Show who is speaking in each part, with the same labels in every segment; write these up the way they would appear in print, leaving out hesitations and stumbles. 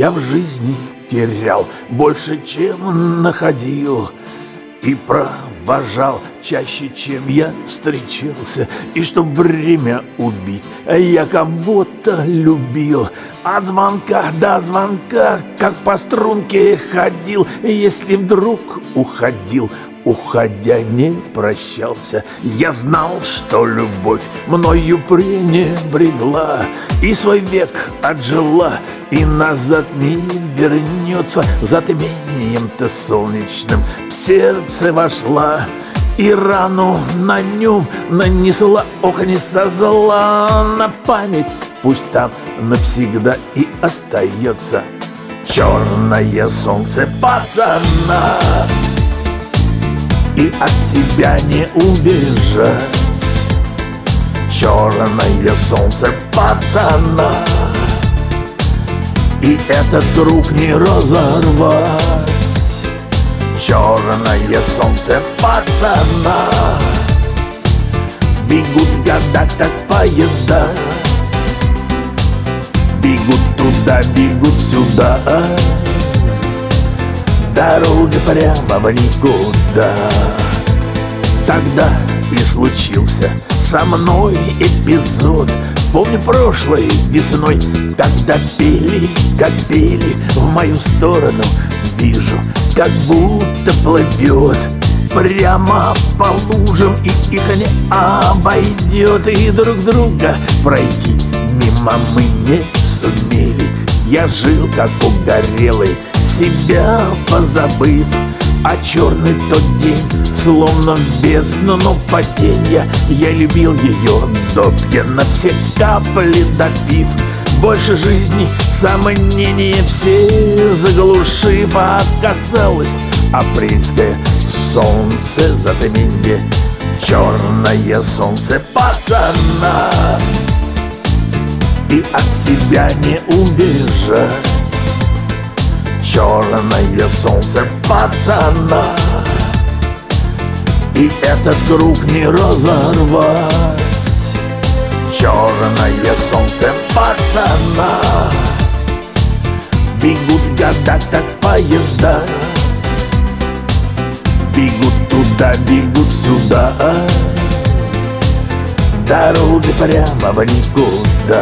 Speaker 1: я в жизни терял больше, чем находил, и провожал чаще, чем я встречался. И чтоб время убить, я кого-то любил. От звонка до звонка, как по струнке ходил. Если вдруг уходил, уходя не прощался. Я знал, что любовь мною пренебрегла, и свой век отжила, и назад не вернется. Затмением-то солнечным в сердце вошла, и рану на нем нанесла, ох, не со зла. На память пусть там навсегда и остается черное солнце пацана, и от себя не убежать. Черное солнце пацана, и этот круг не разорвать. Черное солнце пацана, бегут года, как поезда, бегут туда, бегут сюда, дорога прямо в никуда. Тогда и случился со мной эпизод. Помню прошлой весной, когда пели, как пели в мою сторону. Вижу, как будто плывет прямо по лужам, и их не обойдет. И друг друга пройти мимо мы не сумели. Я жил как угорелый, себя позабыв, а черный тот день словно в бездну, но паденья. Я любил ее до пьяна, все капли допив. Больше жизни сомнения все заглушив, а оказалось апрельское солнце затмение. Черное солнце пацана, и от себя не убежать. Черное солнце пацана, и этот круг не разорвать. Черное солнце пацана, бегут года, как поезда, бегут туда, бегут сюда, дороги прямо в никуда.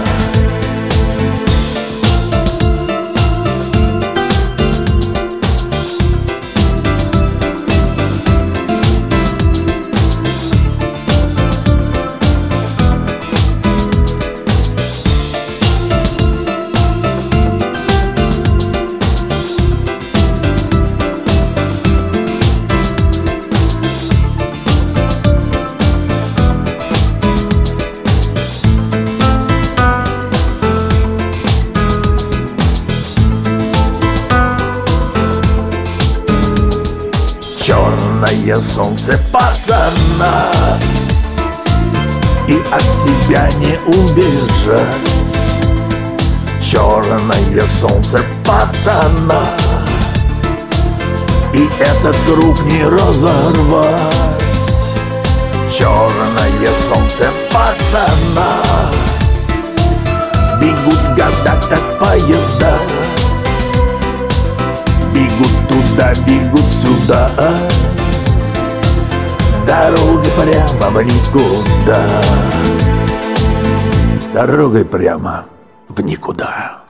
Speaker 1: Черное солнце пацана, и от себя не убежать. Черное солнце пацана, и этот круг не разорвать. Черное солнце пацана, бегут года, как поезда, бегут туда, бегут сюда, дорога прямо в никуда. Дорогой прямо в никуда.